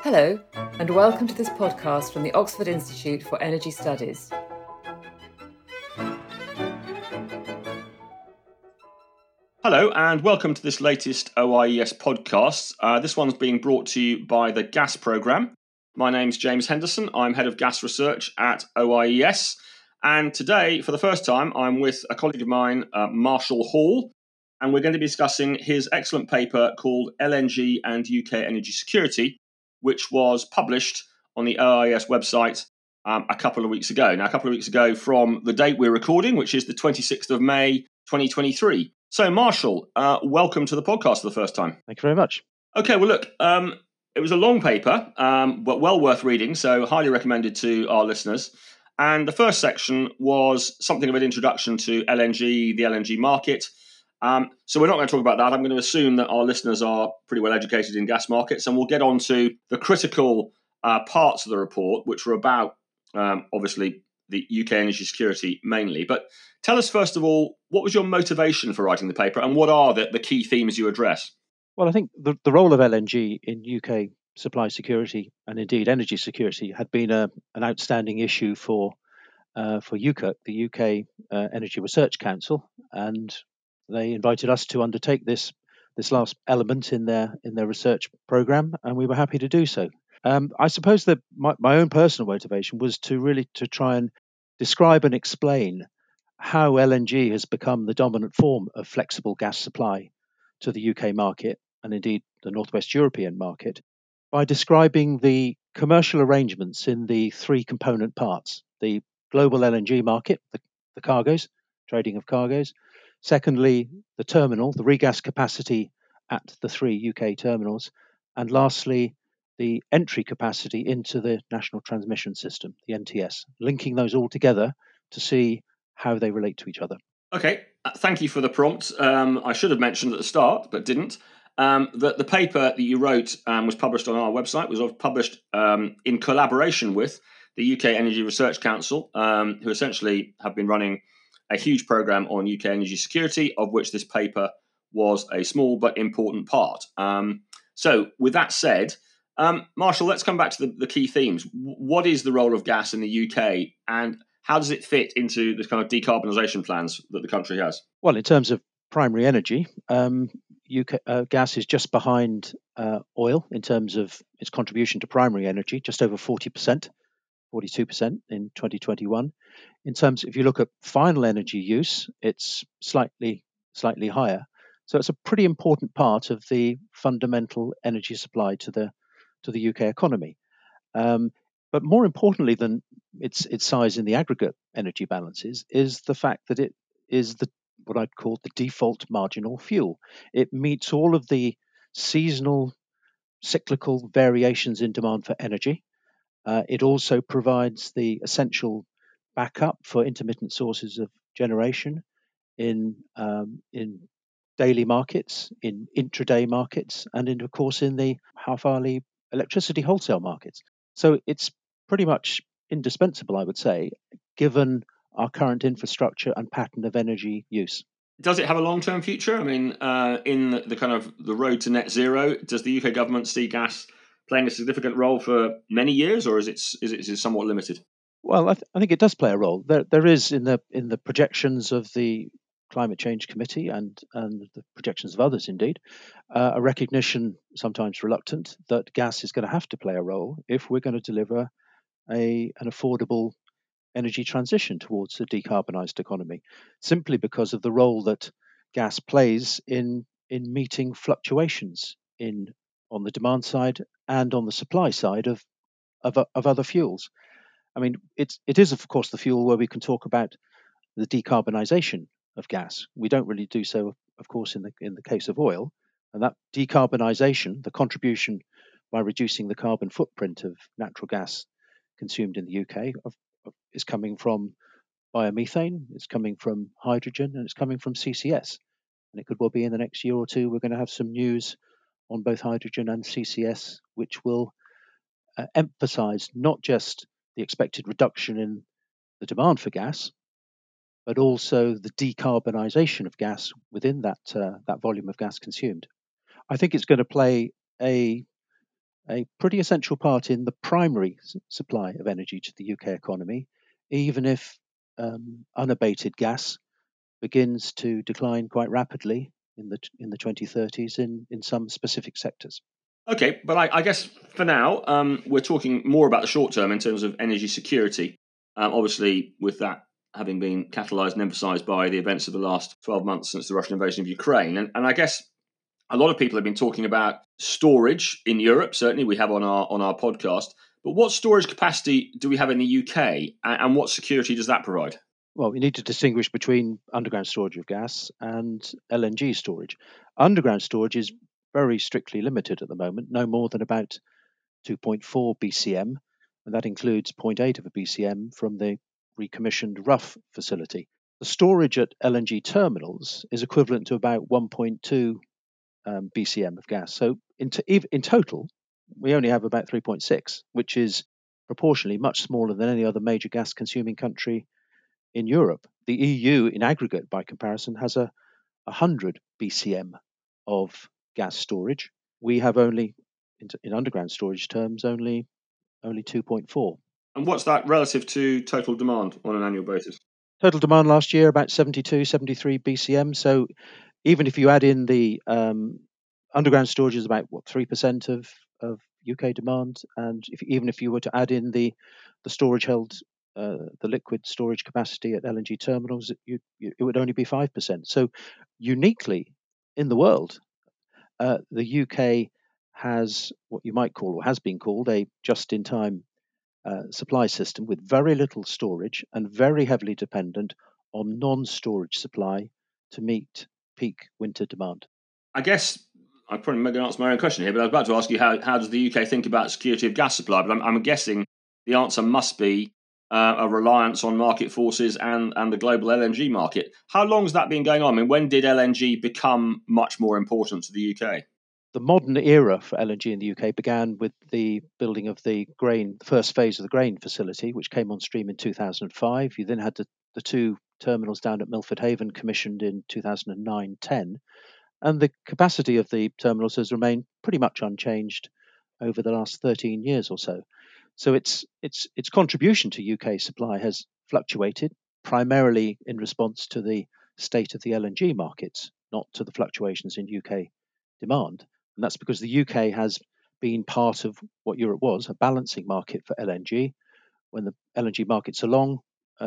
Hello, and welcome to this podcast from the Oxford Institute for Energy Studies. Hello, and welcome to this latest OIES podcast. This one's being brought to you by the GAS programme. My name's James Henderson. I'm Head of Gas Research at OIES. And today, for the first time, I'm with a colleague of mine, Marshall Hall, and we're going to be discussing his excellent paper called LNG and UK Energy Security, which was published on the OIES website a couple of weeks ago. Now, a couple of weeks ago from the date we're recording, which is the 26th of May, 2023. So, Marshall, welcome to the podcast for the first time. Thank you very much. Okay, well, look, it was a long paper, but well worth reading, so highly recommended to our listeners. And the first section was something of an introduction to LNG, the LNG market. So we're not going to talk about that. I'm going to assume that our listeners are pretty well educated in gas markets, and we'll get on to the critical parts of the report, which were about, obviously, the UK energy security mainly. But tell us, first of all, what was your motivation for writing the paper, and what are the key themes you address? Well, I think the role of LNG in UK supply security and indeed energy security had been an outstanding issue for UKERC, the UK Energy Research Council, and they invited us to undertake this last element in their research program, and we were happy to do so. I suppose that my own personal motivation was to try and describe and explain how LNG has become the dominant form of flexible gas supply to the UK market and indeed the Northwest European market by describing the commercial arrangements in the three component parts: the global LNG market, the cargoes, trading of cargoes; secondly, the terminal, the regas capacity at the three UK terminals; and lastly, the entry capacity into the National Transmission System, the NTS, linking those all together to see how they relate to each other. Okay, thank you for the prompt. I should have mentioned at the start, but didn't. That the paper that you wrote was published on our website, was published in collaboration with the UK Energy Research Council, who essentially have been running a huge programme on UK energy security, of which this paper was a small but important part. So with that said, Marshall, let's come back to the key themes. What is the role of gas in the UK, and how does it fit into the kind of decarbonisation plans that the country has? Well, in terms of primary energy, UK gas is just behind oil in terms of its contribution to primary energy, just over 40%, 42% in 2021. In terms, if you look at final energy use, it's slightly higher. So it's a pretty important part of the fundamental energy supply to the UK economy. But more importantly than its size in the aggregate energy balances is the fact that it is what I'd call the default marginal fuel. It meets all of the seasonal, cyclical variations in demand for energy. It also provides the essential backup for intermittent sources of generation in daily markets, in intraday markets, and of course in the half-hourly electricity wholesale markets. So it's pretty much indispensable, I would say, given our current infrastructure and pattern of energy use. Does it have a long-term future? I mean, in the kind of the road to net zero, does the UK government see gas playing a significant role for many years, or is it somewhat limited? Well, I think it does play a role. There is in the projections of the Climate Change Committee and the projections of others, indeed, a recognition, sometimes reluctant, that gas is going to have to play a role if we're going to deliver an affordable energy transition towards a decarbonised economy, simply because of the role that gas plays in meeting fluctuations on the demand side and on the supply side of other fuels. I mean, it is of course the fuel where we can talk about the decarbonisation of gas. We don't really do so, of course, in the case of oil, and that decarbonisation, the contribution by reducing the carbon footprint of natural gas consumed in the UK, is coming from biomethane, it's coming from hydrogen, and it's coming from CCS. And it could well be in the next year or two we're going to have some news on both hydrogen and CCS, which will emphasise not just the expected reduction in the demand for gas, but also the decarbonisation of gas within that volume of gas consumed. I think it's going to play a a pretty essential part in the primary supply of energy to the UK economy, even if unabated gas begins to decline quite rapidly in the 2030s in some specific sectors. Okay, but I guess for now, we're talking more about the short term in terms of energy security. Obviously, with that having been catalysed and emphasised by the events of the last 12 months since the Russian invasion of Ukraine. And I guess a lot of people have been talking about storage in Europe. Certainly, we have on our podcast. But what storage capacity do we have in the UK, and what security does that provide? Well, we need to distinguish between underground storage of gas and LNG storage. Underground storage is very strictly limited at the moment, no more than about 2.4 BCM, and that includes zero point 0.8 of a BCM from the recommissioned Rough facility. The storage at LNG terminals is equivalent to about 1.2 BCM of gas. So in total, we only have about 3.6, which is proportionally much smaller than any other major gas consuming country in Europe. The EU, in aggregate, by comparison, has 100 BCM of gas storage. We have only, in underground storage terms, only 2.4. And what's that relative to total demand on an annual basis? Total demand last year about 72, 73 BCM. So even if you add in the underground storage is about 3% of UK demand, and even if you were to add in the storage held, the liquid storage capacity at LNG terminals, it would only be 5%. So uniquely in the world, the UK has what you might call, or has been called, a just-in-time supply system with very little storage and very heavily dependent on non-storage supply to meet peak winter demand. I guess I probably going to answer my own question here, but I was about to ask you how does the UK think about security of gas supply? But I'm guessing the answer must be a reliance on market forces and the global LNG market. How long has that been going on? I mean, when did LNG become much more important to the UK? The modern era for LNG in the UK began with the building of the first phase of the Grain facility, which came on stream in 2005. You then had the two terminals down at Milford Haven commissioned in 2009-10, and the capacity of the terminals has remained pretty much unchanged over the last 13 years or so. So its contribution to UK supply has fluctuated primarily in response to the state of the LNG markets, not to the fluctuations in UK demand. And that's because the UK has been part of what Europe was, a balancing market for LNG. When the LNG markets are long,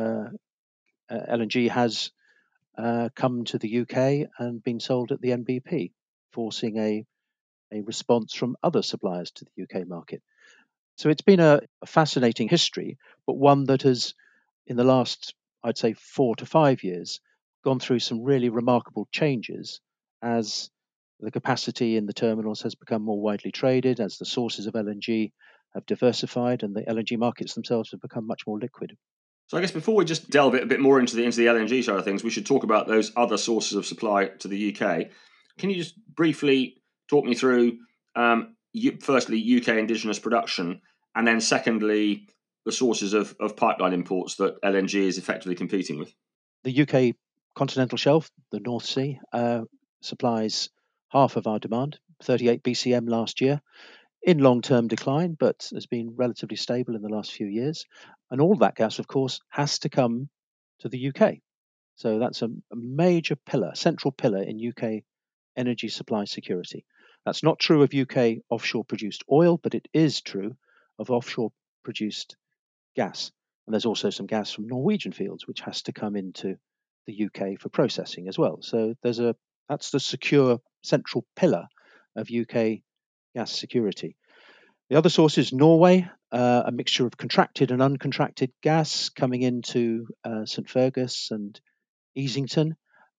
LNG has come to the UK and been sold at the NBP, forcing a response from other suppliers to the UK market. So it's been a fascinating history, but one that has, in the last, I'd say, 4 to 5 years, gone through some really remarkable changes as the capacity in the terminals has become more widely traded, as the sources of LNG have diversified, and the LNG markets themselves have become much more liquid. So I guess before we just delve a bit more into the LNG side of things, we should talk about those other sources of supply to the UK. Can you just briefly talk me through, firstly, UK indigenous production, and then secondly, the sources of pipeline imports that LNG is effectively competing with? The UK continental shelf, the North Sea, supplies half of our demand, 38 BCM last year, in long-term decline, but has been relatively stable in the last few years. And all that gas, of course, has to come to the UK. So that's a major pillar, central pillar in UK energy supply security. That's not true of UK offshore produced oil, but it is true of offshore produced gas. And there's also some gas from Norwegian fields, which has to come into the UK for processing as well. So that's the secure central pillar of UK gas security. The other source is Norway, a mixture of contracted and uncontracted gas coming into St Fergus and Easington.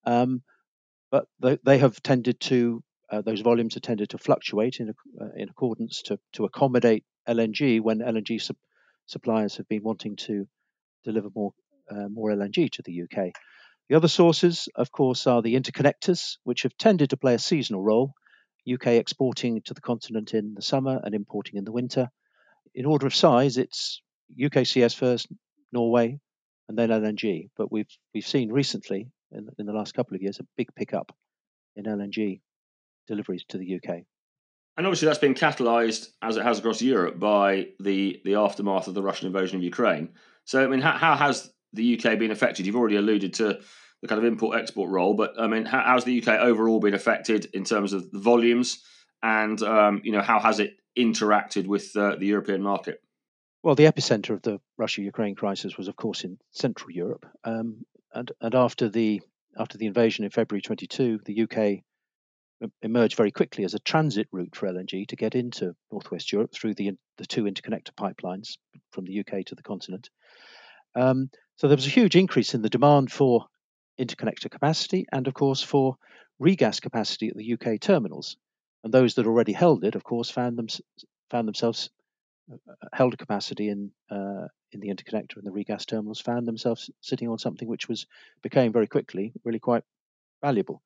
But they have tended to, those volumes have tended to fluctuate in accordance to accommodate LNG when LNG suppliers have been wanting to deliver more LNG to the UK. The other sources, of course, are the interconnectors, which have tended to play a seasonal role, UK exporting to the continent in the summer and importing in the winter. In order of size, it's UKCS first, Norway, and then LNG. But we've seen recently, in the last couple of years, a big pickup in LNG deliveries to the UK. And obviously that's been catalysed, as it has across Europe, by the aftermath of the Russian invasion of Ukraine. So, I mean, how has the UK been affected? You've already alluded to the kind of import-export role, but I mean, how's the UK overall been affected in terms of the volumes, and how has it interacted with the European market? Well, the epicenter of the Russia-Ukraine crisis was, of course, in Central Europe, and after the invasion in February 22, the UK emerged very quickly as a transit route for LNG to get into Northwest Europe through the two interconnector pipelines from the UK to the continent. So there was a huge increase in the demand for interconnector capacity and, of course, for regas capacity at the UK terminals. And those that already held it, of course, found themselves held capacity in the interconnector and the regas terminals, found themselves sitting on something which became very quickly really quite valuable.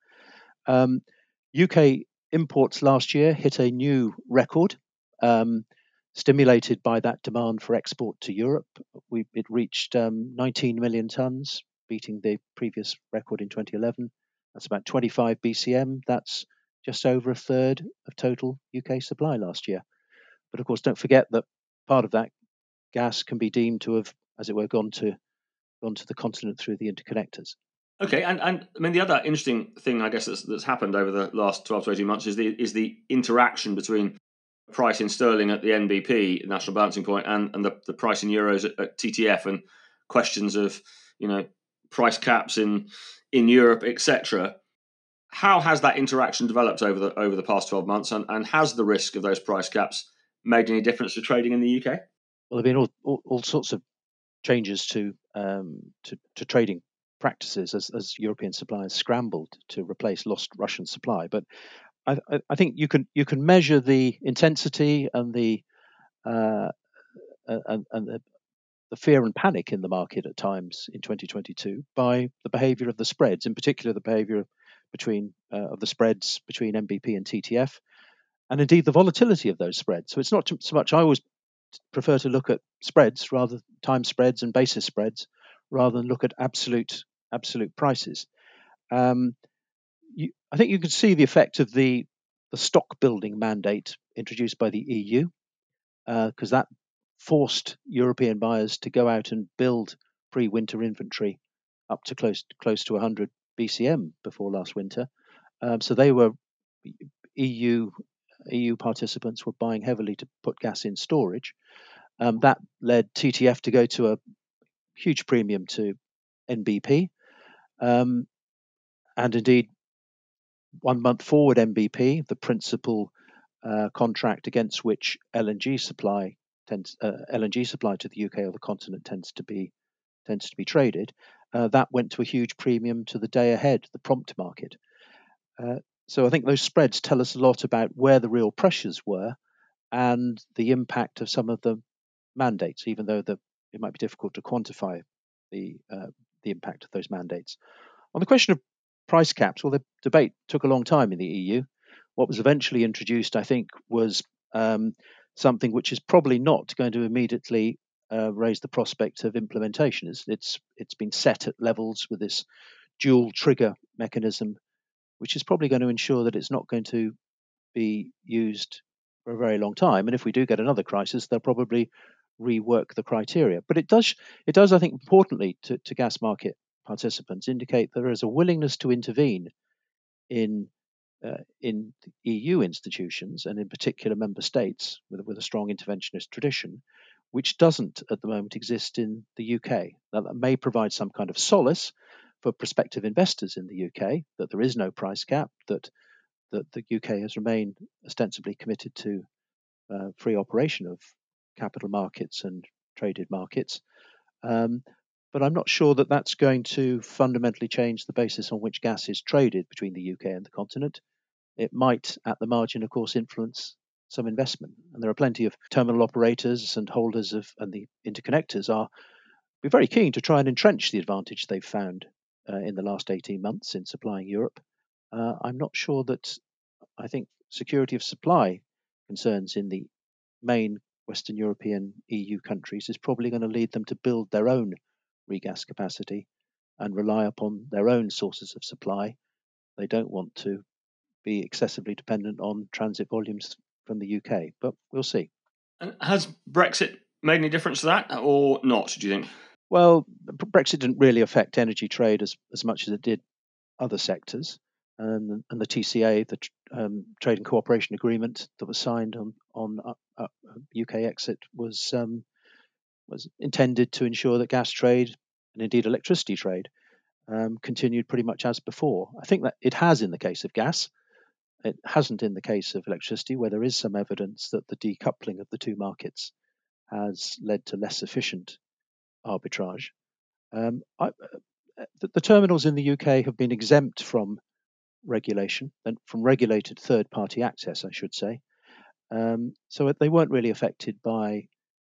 UK imports last year hit a new record, stimulated by that demand for export to Europe. It reached 19 million tonnes, beating the previous record in 2011. That's about 25 BCM. That's just over a third of total UK supply last year. But of course, don't forget that part of that gas can be deemed to have, as it were, gone to the continent through the interconnectors. Okay, and I mean the other interesting thing I guess that's happened over the last 12 to 18 months is the interaction between price in sterling at the NBP, National Balancing Point, and the price in euros at TTF, and questions of price caps in Europe, etc. How has that interaction developed over the past 12 months, and has the risk of those price caps made any difference to trading in the UK? Well, there have been all sorts of changes to trading practices as European suppliers scrambled to replace lost Russian supply. But I think you can measure the intensity and the fear and panic in the market at times in 2022 by the behaviour of the spreads, in particular the behaviour of the spreads between NBP and TTF, and indeed the volatility of those spreads. So it's not so much. I always prefer to look at spreads, rather time spreads and basis spreads, rather than look at absolute prices. I think you can see the effect of the stock building mandate introduced by the EU, because that forced European buyers to go out and build pre-winter inventory up to close to 100 BCM before last winter. So they were EU participants were buying heavily to put gas in storage. That led TTF to go to a huge premium to NBP, and indeed 1 month forward NBP, the principal contract against which LNG supply to the UK or the continent tends to be traded, that went to a huge premium to the day ahead, the prompt market. So I think those spreads tell us a lot about where the real pressures were and the impact of some of the mandates, even though it might be difficult to quantify the impact of those mandates. On the question of price caps, well, the debate took a long time in the EU. What was eventually introduced, I think, was something which is probably not going to immediately raise the prospect of implementation. It's been set at levels with this dual trigger mechanism, which is probably going to ensure that it's not going to be used for a very long time. And if we do get another crisis, they'll probably rework the criteria. But it does, I think, importantly to gas market participants, indicate there is a willingness to intervene in EU institutions and in particular member states with a strong interventionist tradition, which doesn't at the moment exist in the UK. Now, that may provide some kind of solace for prospective investors in the UK that there is no price cap, that the UK has remained ostensibly committed to free operation of capital markets and traded markets. But I'm not sure that that's going to fundamentally change the basis on which gas is traded between the UK and the continent. It might, at the margin, of course, influence some investment. And there are plenty of terminal operators and holders and the interconnectors are very keen to try and entrench the advantage they've found in the last 18 months in supplying Europe. I'm not sure that I think security of supply concerns in the main Western European EU countries is probably going to lead them to build their own regas capacity and rely upon their own sources of supply. They don't want to be excessively dependent on transit volumes from the UK. But we'll see. And has Brexit made any difference to that, or not, do you think? Well, Brexit didn't really affect energy trade as much as it did other sectors. And the TCA, the Trade and Cooperation Agreement that was signed on UK exit, was intended to ensure that gas trade and indeed electricity trade continued pretty much as before. I think that it has in the case of gas. It hasn't in the case of electricity, where there is some evidence that the decoupling of the two markets has led to less efficient arbitrage. The terminals in the UK have been exempt from regulation and from regulated third party access, I should say. So they weren't really affected by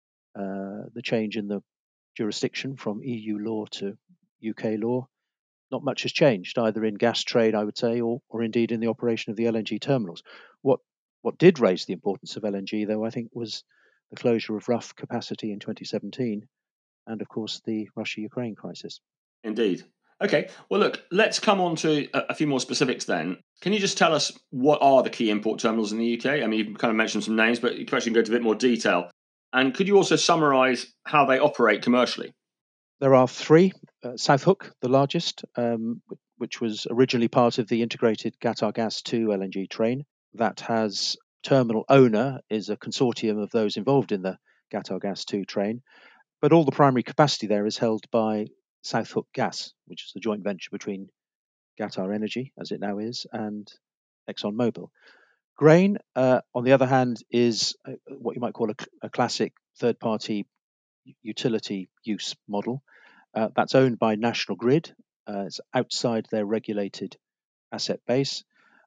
the change in the jurisdiction from EU law to UK law. Not much has changed either in gas trade, I would say, or indeed in the operation of the LNG terminals. What did raise the importance of LNG, though, I think, was the closure of Rough capacity in 2017, and of course the Russia-Ukraine crisis. Indeed. Okay. Well, look, let's come on to a few more specifics then. Can you just tell us what are the key import terminals in the UK? I mean, you've kind of mentioned some names, but you can actually go into a bit more detail. And could you also summarise how they operate commercially? There are three. Southhook, the largest, which was originally part of the integrated Qatar Gas 2 LNG train. That has terminal owner is a consortium of those involved in the Qatar Gas 2 train. But all the primary capacity there is held by Southhook Gas, which is the joint venture between Qatar Energy, as it now is, and ExxonMobil. Grain, on the other hand, is what you might call a classic third-party utility use model. That's owned by National Grid. It's outside their regulated asset base,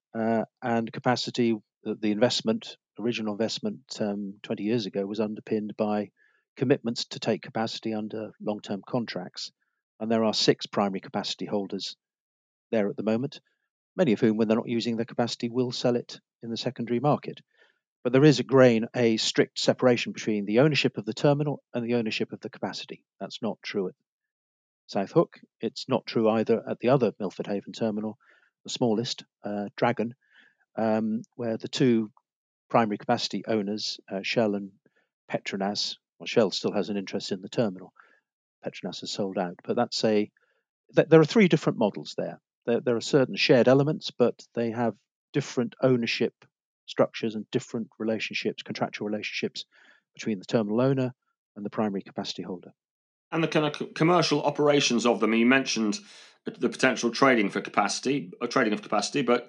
and capacity. The original investment 20 years ago, was underpinned by commitments to take capacity under long-term contracts. And there are 6 primary capacity holders there at the moment, many of whom, when they're not using their capacity, will sell it in the secondary market. But there is at Grain a strict separation between the ownership of the terminal and the ownership of the capacity. That's not true at Southhook. It's not true either at the other Milford Haven terminal, the smallest, Dragon, where the two primary capacity owners, Shell and Petronas. Well, Shell still has an interest in the terminal. Petronas has sold out, but there are 3 different models there. There are certain shared elements, but they have different ownership structures and different relationships, contractual relationships between the terminal owner and the primary capacity holder. And the kind of commercial operations of them. You mentioned the potential trading of capacity, but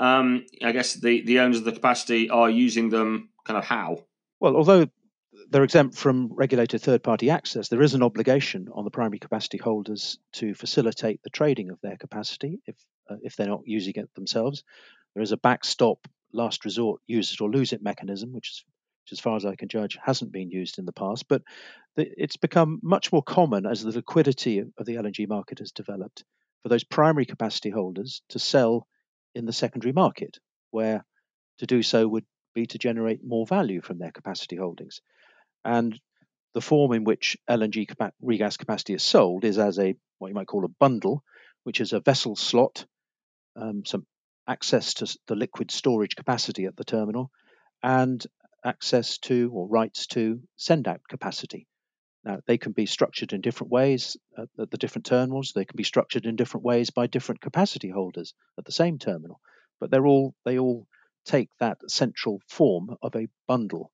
I guess the owners of the capacity are using them kind of how? Well, although they're exempt from regulated third-party access, there is an obligation on the primary capacity holders to facilitate the trading of their capacity if they're not using it themselves. There is a backstop, last resort, use it or lose it mechanism, which, as far as I can judge, hasn't been used in the past. But it's become much more common as the liquidity of the LNG market has developed for those primary capacity holders to sell in the secondary market, where to do so would be to generate more value from their capacity holdings. And the form in which LNG regas capacity is sold is as what you might call a bundle, which is a vessel slot, some access to the liquid storage capacity at the terminal, and access to or rights to send out capacity. Now, they can be structured in different ways at the different terminals. They can be structured in different ways by different capacity holders at the same terminal, but they all take that central form of a bundle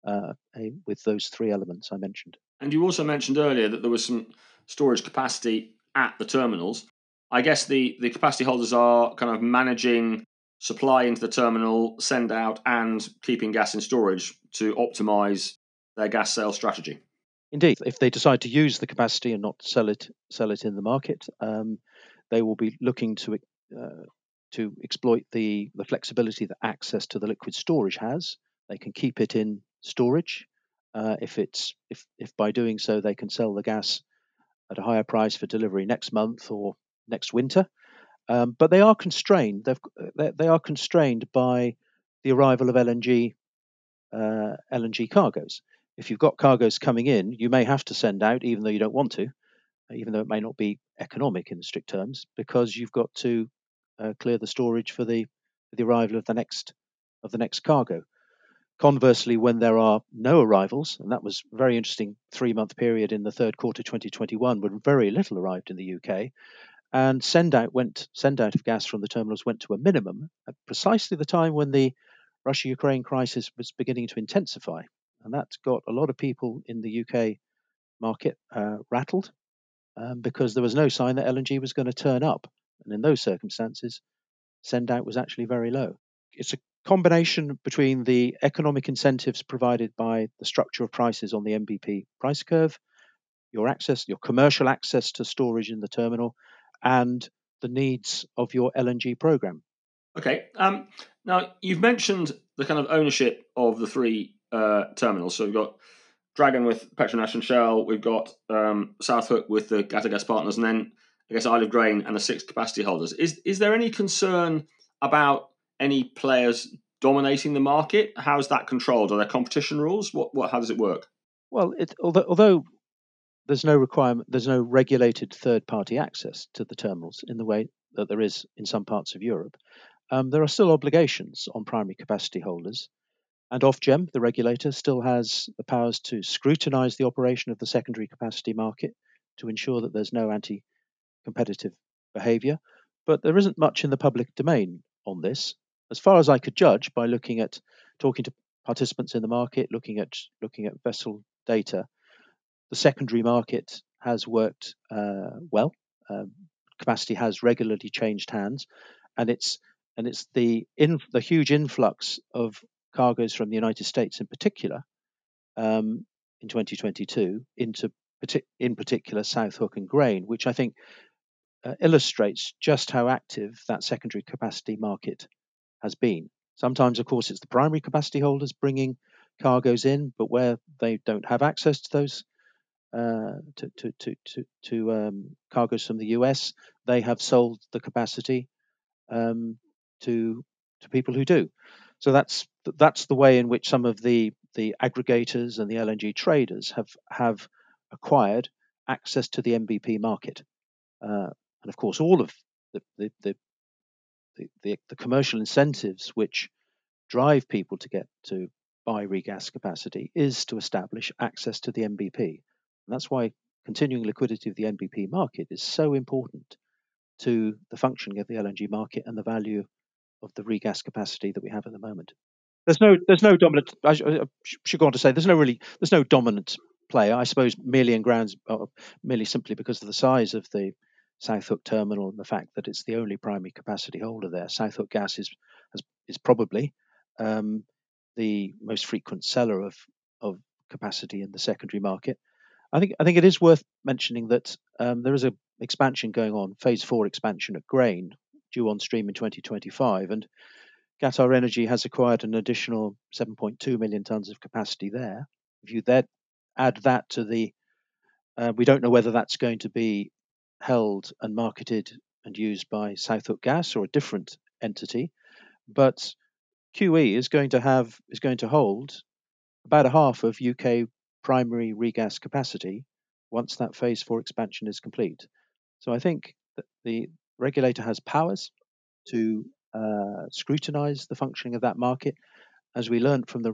with those 3 elements I mentioned. And you also mentioned earlier that there was some storage capacity at the terminals. I guess the capacity holders are kind of managing supply into the terminal, send out, and keeping gas in storage to optimize their gas sales strategy. Indeed, if they decide to use the capacity and not sell it in the market, they will be looking to exploit the flexibility that access to the liquid storage has. They can keep it in storage if by doing so they can sell the gas at a higher price for delivery next month or next winter. But they are constrained. They are constrained by the arrival of LNG cargoes. If you've got cargoes coming in, you may have to send out, even though you don't want to, even though it may not be economic in the strict terms, because you've got to clear the storage for the arrival of the next cargo. Conversely, when there are no arrivals, and that was a very interesting 3-month period in the third quarter 2021 when very little arrived in the UK, and send out of gas from the terminals went to a minimum at precisely the time when the Russia-Ukraine crisis was beginning to intensify, and that got a lot of people in the UK market rattled because there was no sign that LNG was going to turn up, and in those circumstances, send out was actually very low. It's a combination between the economic incentives provided by the structure of prices on the NBP price curve, your commercial access to storage in the terminal, and the needs of your LNG program. Okay. Now, you've mentioned the kind of ownership of the three terminals. So we've got Dragon with Petronas and Shell, we've got Southhook with the Qatargas partners, and then I guess Isle of Grain and the 6 capacity holders. Is there any concern about any players dominating the market? How is that controlled? Are there competition rules? How does it work? Well, although there's no requirement, there's no regulated third-party access to the terminals in the way that there is in some parts of Europe. There are still obligations on primary capacity holders, and Ofgem, the regulator, still has the powers to scrutinise the operation of the secondary capacity market to ensure that there's no anti-competitive behaviour. But there isn't much in the public domain on this, as far as I could judge by talking to participants in the market, looking at vessel data. The secondary market has worked well. Capacity has regularly changed hands, and it's the huge influx of cargoes from the United States in particular in 2022 in particular Southhook and Grain, which I think illustrates just how active that secondary capacity market has been. Sometimes, of course, it's the primary capacity holders bringing cargoes in, but where they don't have access to those cargoes from the US, they have sold the capacity to people who do. So that's the way in which some of the aggregators and the LNG traders have acquired access to the NBP market, and of course all of the commercial incentives which drive people to get to buy regas capacity is to establish access to the NBP. And that's why continuing liquidity of the NBP market is so important to the functioning of the LNG market and the value of the regas capacity that we have at the moment. There's no dominant. I should go on to say there's no dominant player. I suppose merely in grounds, merely simply because of the size of the Southhook terminal and the fact that it's the only primary capacity holder there. Southhook Gas is probably the most frequent seller of capacity in the secondary market. I think it is worth mentioning that there is an expansion going on, phase 4 expansion at Grain, due on stream in 2025, and Qatar Energy has acquired an additional 7.2 million tonnes of capacity there. If you then add that to we don't know whether that's going to be held and marketed and used by Southhook Gas or a different entity, but QE is going to hold about a half of UK primary regas capacity once that phase 4 expansion is complete. So I think that the regulator has powers to scrutinise the functioning of that market. As we learned from the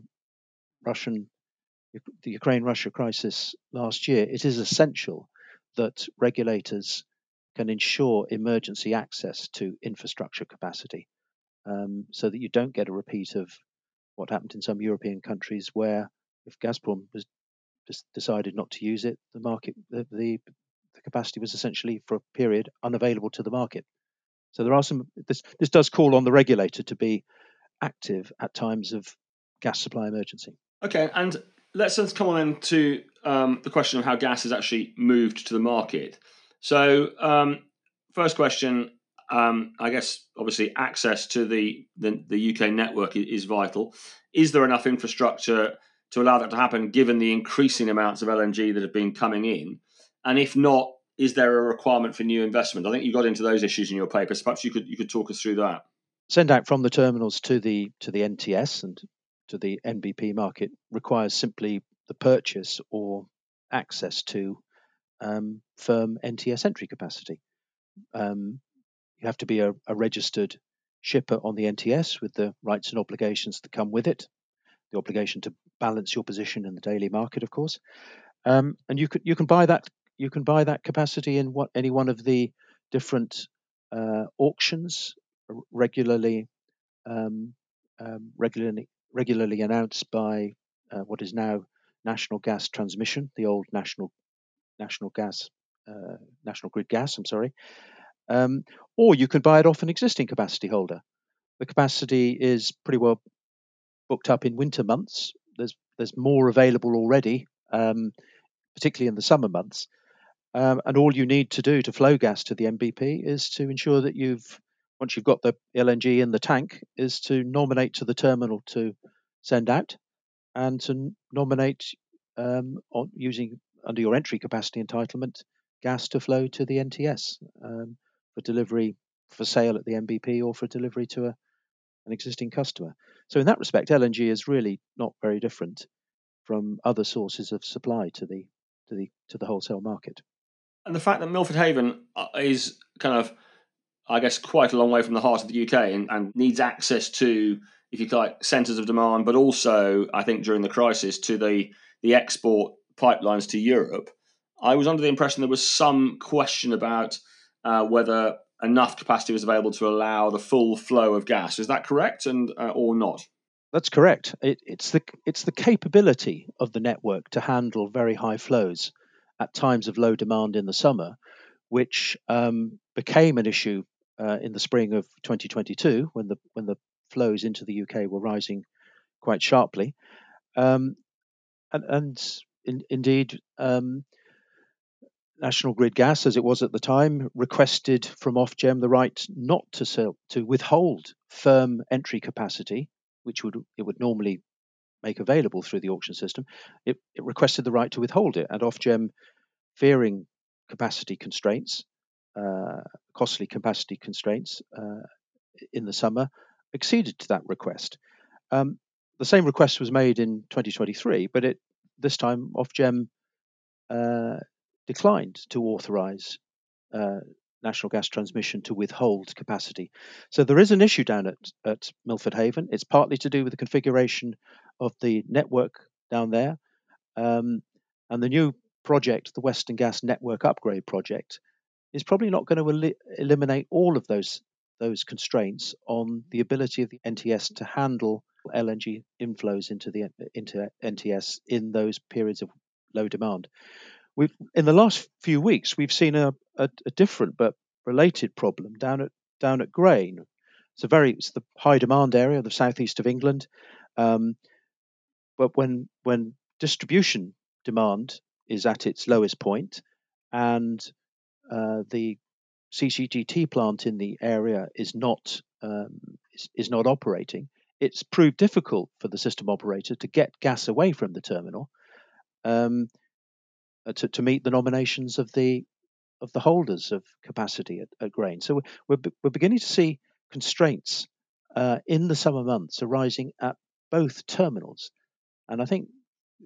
Ukraine-Russia crisis last year, it is essential that regulators can ensure emergency access to infrastructure capacity, so that you don't get a repeat of what happened in some European countries, where if Gazprom was just decided not to use it, the capacity was essentially for a period unavailable to the market. So there are this does call on the regulator to be active at times of gas supply emergency. Okay, and let's come on then to the question of how gas has actually moved to the market. So first question, I guess obviously access to the UK network is vital. Is there enough infrastructure to allow that to happen, given the increasing amounts of LNG that have been coming in? And if not, is there a requirement for new investment? I think you got into those issues in your paper. So perhaps you could talk us through that. Send out from the terminals to the NTS and to the NBP market requires simply the purchase or access to firm NTS entry capacity. You have to be a registered shipper on the NTS with the rights and obligations that come with it. the obligation to balance your position in the daily market, of course. And you can buy that capacity in any one of the different auctions regularly um, regularly announced by what is now National Gas Transmission, the old National Gas National Grid Gas. I'm sorry. Or you can buy it off an existing capacity holder. The capacity is pretty well booked up in winter months. There's more available already, particularly in the summer months. And all you need to do to flow gas to the NBP is to ensure that once you've got the LNG in the tank, is to nominate to the terminal to send out, and to nominate on using under your entry capacity entitlement gas to flow to the NTS for delivery, for sale at the NBP, or for delivery to an existing customer. So in that respect, LNG is really not very different from other sources of supply to the wholesale market. And the fact that Milford Haven is kind of, I guess, quite a long way from the heart of the UK and needs access to, if you like, centres of demand, but also, I think, during the crisis, to the export pipelines to Europe. I was under the impression there was some question about whether enough capacity was available to allow the full flow of gas. Is that correct, and or not? That's correct. It's the capability of the network to handle very high flows at times of low demand in the summer, which became an issue in the spring of 2022 when the flows into the UK were rising quite sharply, indeed. National Grid Gas, as it was at the time, requested from Ofgem the right not to withhold firm entry capacity, which it would normally make available through the auction system. It requested the right to withhold it, and Ofgem, fearing capacity constraints, costly capacity constraints in the summer, acceded to that request. The same request was made in 2023, but this time Ofgem declined to authorise National Gas Transmission to withhold capacity. So there is an issue down at Milford Haven. It's partly to do with the configuration of the network down there, and the new project, the Western Gas Network Upgrade project, is probably not going to eliminate all of those constraints on the ability of the NTS to handle LNG inflows into NTS in those periods of low demand. In the last few weeks, we've seen a different but related problem down at Grain. It's the high demand area of the southeast of England, but when distribution demand is at its lowest point, and the CCGT plant in the area is not operating, it's proved difficult for the system operator to get gas away from the terminal. To meet the nominations of the holders of capacity at Grain. So we're beginning to see constraints in the summer months arising at both terminals, and I think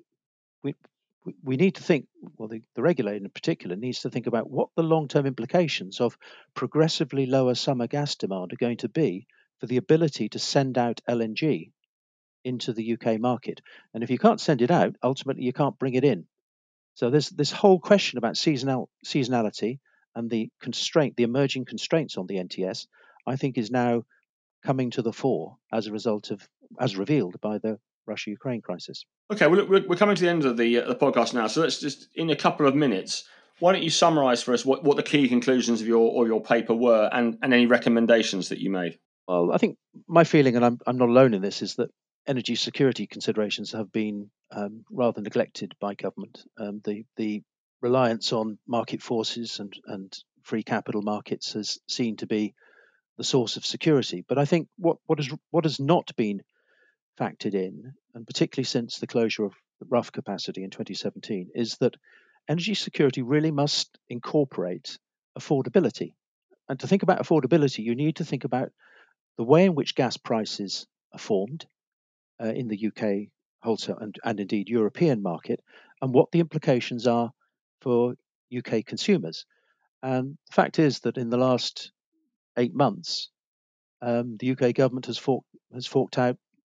we need to think. Well, the regulator in particular needs to think about what the long-term implications of progressively lower summer gas demand are going to be for the ability to send out LNG into the UK market. And if you can't send it out, ultimately you can't bring it in. So there's this whole question about seasonality and the emerging constraints on the NTS, I think, is now coming to the fore as revealed by the Russia-Ukraine crisis. Okay, well, we're coming to the end of the podcast now, so let's just, in a couple of minutes, why don't you summarise for us what the key conclusions of your paper were, and any recommendations that you made? Well, I think my feeling, and I'm not alone in this, is that energy security considerations have been rather neglected by government. The reliance on market forces and free capital markets has seen to be the source of security. But I think what has not been factored in, and particularly since the closure of the Rough capacity in 2017, is that energy security really must incorporate affordability. And to think about affordability, you need to think about the way in which gas prices are formed in the UK wholesale and indeed European market, and what the implications are for UK consumers. And the fact is that in the last 8 months, the UK government has forked out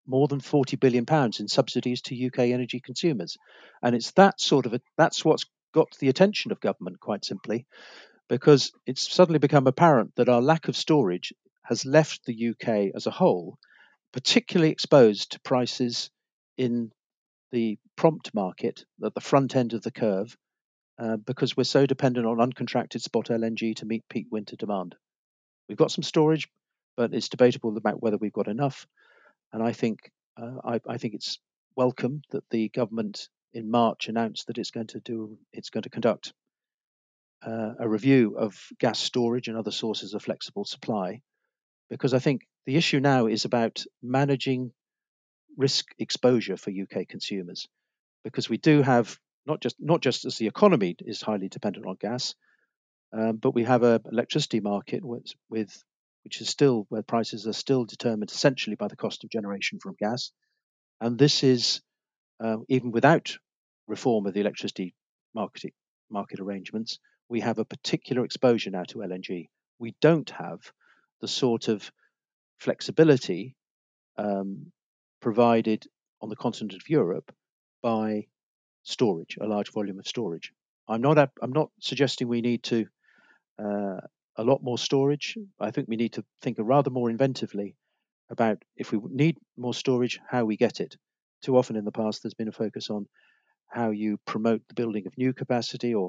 more than £40 billion in subsidies to UK energy consumers. And it's that's what's got the attention of government, quite simply, because it's suddenly become apparent that our lack of storage has left the UK as a whole particularly exposed to prices in the prompt market at the front end of the curve, because we're so dependent on uncontracted spot LNG to meet peak winter demand. We've got some storage, but it's debatable about whether we've got enough. And I think it's welcome that the government in March announced that it's going to conduct a review of gas storage and other sources of flexible supply, because I think the issue now is about managing risk exposure for UK consumers, because we do have not just as the economy is highly dependent on gas, but we have an electricity market which is still where prices are still determined essentially by the cost of generation from gas, and this is even without reform of the electricity market arrangements, we have a particular exposure now to LNG. We don't have the sort of flexibility provided on the continent of Europe by storage, a large volume of storage. I'm not suggesting we need to a lot more storage. I think we need to think rather more inventively about, if we need more storage, how we get it. Too often in the past, there's been a focus on how you promote the building of new capacity, or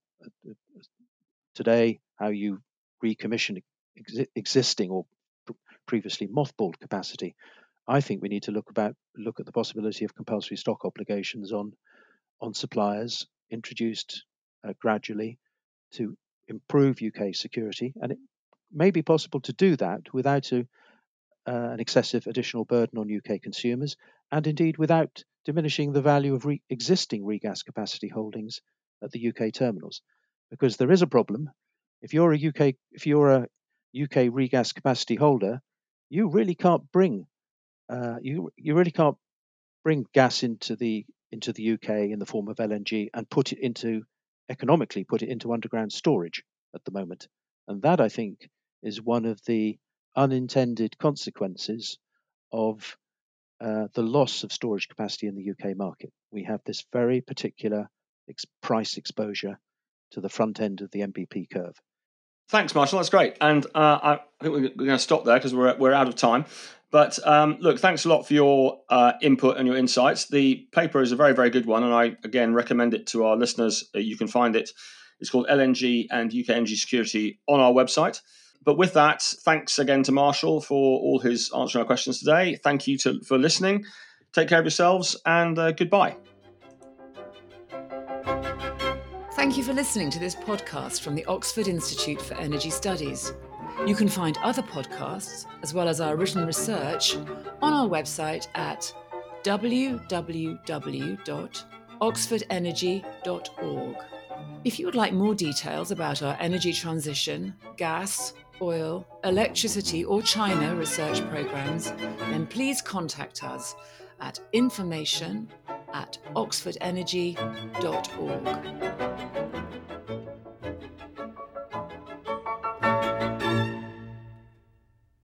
today, how you recommission existing or previously mothballed capacity. I think we need to look at the possibility of compulsory stock obligations on suppliers, introduced gradually to improve UK security, and it may be possible to do that without an excessive additional burden on UK consumers, and indeed without diminishing the value of existing regas capacity holdings at the UK terminals, because there is a problem. If you're a UK regas capacity holder, you really can't bring gas into the UK in the form of LNG and economically put it into underground storage at the moment. And that, I think, is one of the unintended consequences of the loss of storage capacity in the UK market. We have this very particular price exposure to the front end of the NBP curve. Thanks, Marshall. That's great. And I think we're going to stop there because we're out of time. But look, thanks a lot for your input and your insights. The paper is a very, very good one, and I, again, recommend it to our listeners. You can find it. It's called LNG and UK Energy Security on our website. But with that, thanks again to Marshall for all his answering our questions today. Thank you for listening. Take care of yourselves, and goodbye. Thank you for listening to this podcast from the Oxford Institute for Energy Studies. You can find other podcasts, as well as our written research, on our website at www.oxfordenergy.org. If you would like more details about our energy transition, gas, oil, electricity or China research programs, then please contact us at information@oxfordenergy.org.